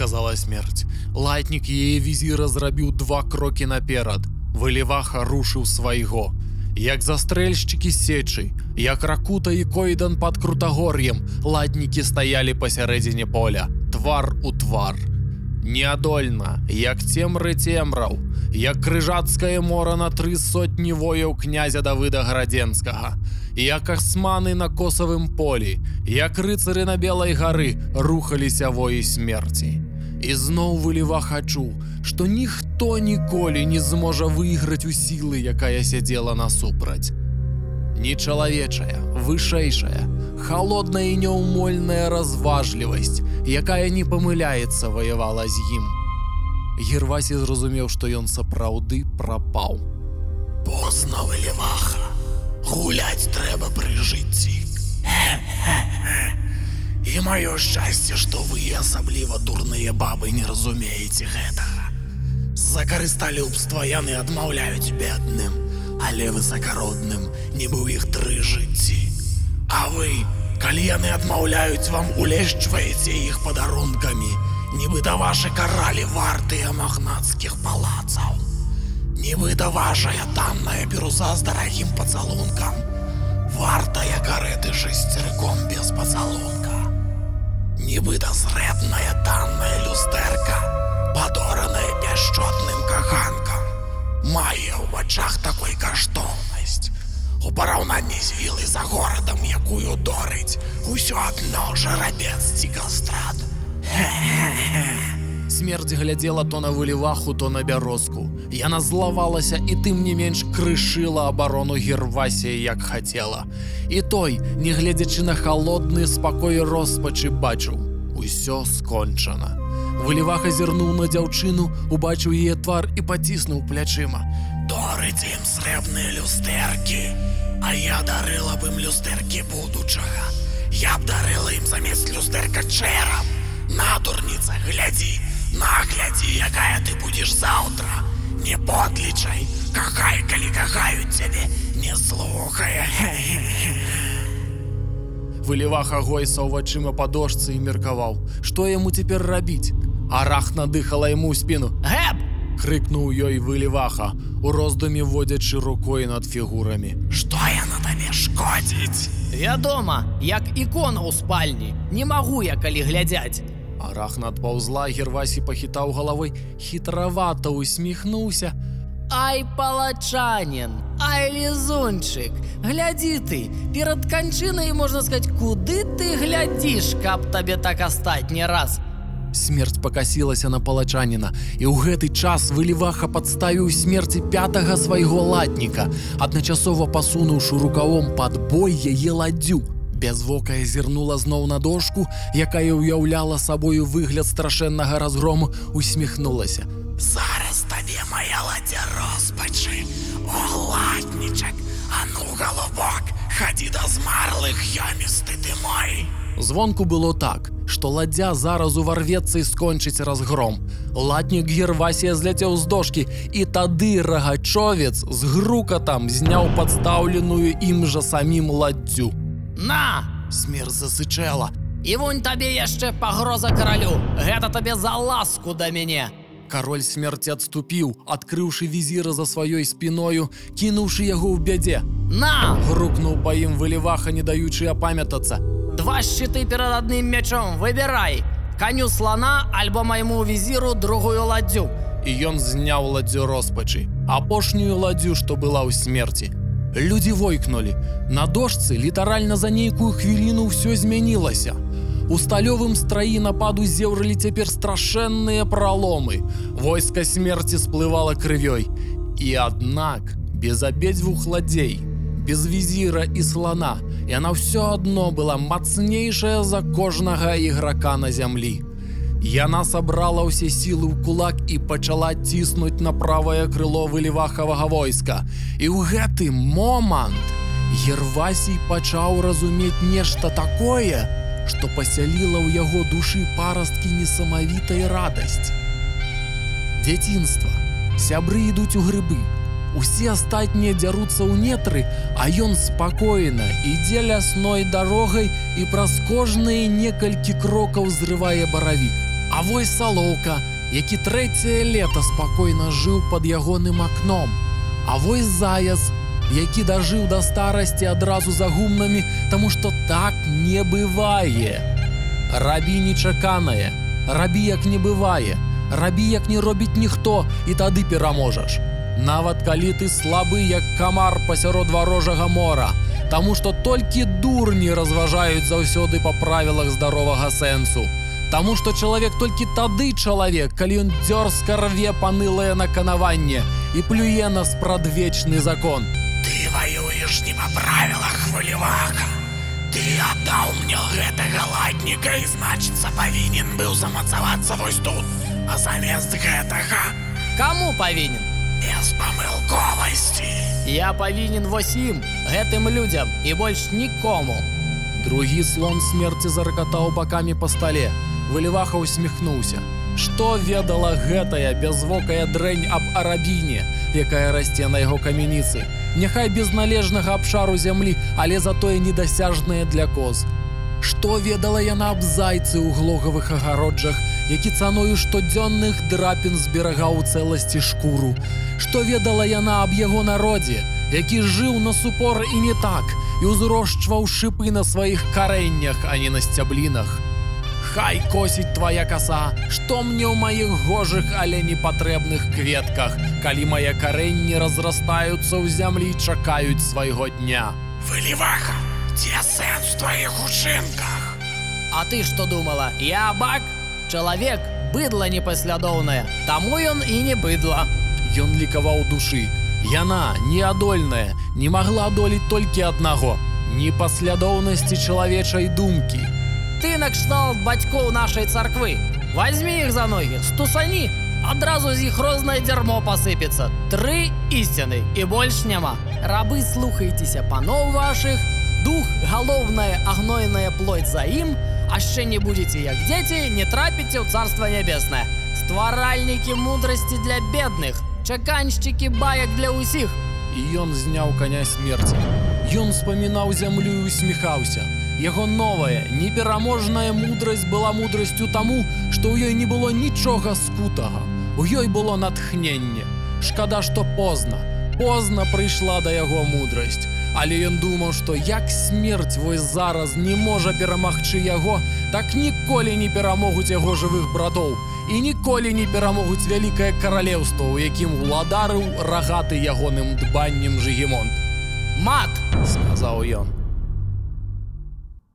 сказала смерць. Латнік яе візіра зрабіў 2 крокі наперад. Выліваха рушыў свайго. Як застрэльшчыкі сечы, як Ракута і Койдан пад Крутагор'ем, латнікі стаялі пасярэдзіне поля, твар у твар. Неадольна, як цемры цемраў, як крыжацкае мора на 3 сотні вояў князя Давыда Градзенскага, як асманы на косавым полі, як рыцары на Белай гары рухаліся воі смерці. І зноў Выліваха чуў, што ніхто ніколі не зможа выйграць у сілы, якая сядзела насупраць. Нечалавечая, вышэйшая, халодная і няўмольная разважлівасць, якая не памыляецца, ваявала з ім. Гервасі зразумеў, што ён сапраўды прапаў. Позна, Выліваха. Гуляць трэба пры жыцці. І маё шчасце, што вы, асабліва дурныя бабы, не разумееце гэтага. З-за карысталюбства яны адмаўляюць бедным, але высакародным, нібы ў іх 3 жыцці. А вы, калі яны адмаўляюць вам, улешчваеце іх падарункамі, нібыта вашы каралі вартыя магнацкіх палацаў. Нібыта вашая танная біруза з дарагім пацалункам, вартая карэты шесцерком без пацалунка. Нібыта срэбная танная люстэрка, падораная пяшчотным каханкам, мае ў вачах такой каштоўнасць. У параўнанні з вілай за горадам, якую дорыць, усё адно жарабец ці кастрат. Смерць глядзела то на Выліваху, то на Бярозку. Яна злавалася і тым не менш крышыла абарону Гервасія, як хацела. І той, не гледзячы на халодны спакой роспачы, бачыў: усё скончана. Выліваха зірнуў на дзяўчыну, убачыў яе твар і паціснуў плячыма. Дорыць ім срэбныя люстэркі, а я дарыла б ім люстэркі будучага. Я б дарыла ім замест люстэрка чэрап. На, дурніца, глядзі, глядзі, якая ты будзеш заўтра. Не подлічай, кахай, калі кахаюць цябе, не слухай. Выліваха гойсаў вачыма па дошцы і меркаваў, што яму цяпер рабіць. Арах надыхала яму ў спіну. «Гэп!» — крыкнуў ёй Выліваха, у роздуме водзячы рукой над фігурамі. Што яна табе шкодзіць? Вядома, як ікона ў спальні. Не магу я, калі глядзяць. Арах надпаўзла, Гервасі пахітаў галавой, хітравата усміхнуўся. Ай, палачанін, ай, лізунчык, глядзі ты, перад канчынай, можна сказаць, куды ты глядзіш, каб табе так астатні раз? Смерць пакасілася на палачаніна, і ў гэты час Выліваха падставіў смерці 5-га свайго латніка, адначасова пасунуўшы рукавом пад бой яе ладдзю. Бязвокая зірнула зноў на дошку, якая ўяўляла сабою выгляд страшэннага разгрому, усміхнулася. Зараз табе мая ладдзя роспачы. О, латнічак, а ну, голубок, хадзі да змарлых, ёмісты ты мой. Звонку было так, што ладдзя зараз уварвецца і скончыць разгром. Латнік Гервасія зляцеў з дошкі, і тады рагачовец з грукатам зняў падстаўленую ім жа самім ладдзю. На! Смерць засычэла. І вунь табе яшчэ пагроза каралю. Гэта табе за ласку да мяне. Кароль смерці адступіў, адкрыўшы візіра за сваёй спіною, кінуўшы яго ў бядзе. На! Грукнуў па ім Выліваха, не даючы апамятацца. 2 шчыты перад адным мячом, выбірай. Каню слана альбо майму візіру другую ладдзю. І ён зняў ладдзю роспачы, апошнюю ладдзю, што была ў смерці. Людзі войкнулі. На дошцы літаральна за нейкую хвіліну ўсё змянілася. У сталёвым страі нападу зеўралі цяпер страшэнныя праломы. Войска смерці сплывала крывёй. І аднак, без абедзвюх ладдзей, без візіра і слана, яна ўсё адно была мацнейшая за кожнага іграка на зямлі. Яна сабрала ўсе сілы ў кулак і пачала ціснуць на правае крыло Вылівахавага войска. І ў гэты момант Гервасій пачаў разумець нешта такое, што пасяліла ў яго душы парасткі несамавітай радасці. Дзяцінства, сябры ідуць у грыбы, усе астатнія дзяруцца ў нетры, а ён спакойна ідзе лясной дарогай і праз кожныя некалькі крокаў зрывае баравік. А вось Салоўка, які трэцяе лета спакойна жыў пад ягоным акном. А вось Заяц, які дажыў да старасці адразу за гумнамі, таму што так не бывае. Рабі нечаканае, рабі як не бывае, рабі як не робіць ніхто, і тады пераможаш. Нават калі ты слабы, як камар пасярод варожага мора, таму што толькі дурні разважаюць заўсёды па правілах здаровага сэнсу. Таму што чалавек толькі тады чалавек, калі ён дзёрзка рве панылае наканаванне і плюе на спрадвечны закон. Ты воюешь не по правилах, Выліваха. Ты отдал мне гэтага ладніка і, значыцца, павінен быў замацавацца вось тут. А замест гэтага Каму павінен? без памылковасці. Я павінен вось ім, гэтым людзям, і больш нікому. Другі слон смерці заракатаў бакамі па стале. Выліваха усміхнуўся. Што ведала гэтая бязвокая дрэнь аб арабіне, якая расце на яго камяніцы? Няхай без належнага абшару зямлі, але затое недасяжная для коз. Што ведала яна аб зайцы ў глогавых агароджах, які цаною штодзённых драпін зберагаў у цэласці шкуру? Што ведала яна аб яго народзе, які жыў насупор і не так, і ўзрошчваў шыпы на сваіх карэннях, а не на сцяблінах? Хай косіць твая каса, што мне ў маіх гожых, але непатрэбных кветках, калі мае карэнні разрастаюцца ў зямлі і чакаюць свайго дня. Выліваха, дзе сэнс у тваіх учынках? А ты што думала, я бак? Чалавек – быдла непаслядоўнае, таму ён і не быдла. Ён лікаваў душы. Яна, неадольная, не магла адолець толькі аднаго – непаслядоўнасці чалавечай думкі. Ты накшталт бацькоў нашай царквы. Вазьмі іх за ногі, стусані, адразу з іх рознае дзярмо пасыпецца. 3 ісціны і больш няма. Рабы, слухайцеся паноў вашых, дух, галоўная агнойная плоть за ім, а ще не будете як дзеці, не трапіце ў Царства Нябеснае. Стваральнікі мудрасці для бедных, чаканшчыкі баек для ўсіх. І ён зняў каня смерці. Ён спамінаў зямлю і усміхаўся. Яго новая, непераможная мудрасць была мудрасцю таму, што ў ёй не было нічога скутага. У ёй было натхненне. Шкада, што позна прыйшла да яго мудрасць. Але ён думаў, што як смерць вось зараз не можа перамагчы яго, так ніколі не перамогуць яго жывых братоў і ніколі не перамогуць вялікае каралеўства, у якім уладарыў рагаты ягоным дбаннем Жыгімонт. Мат! Сказаў ён.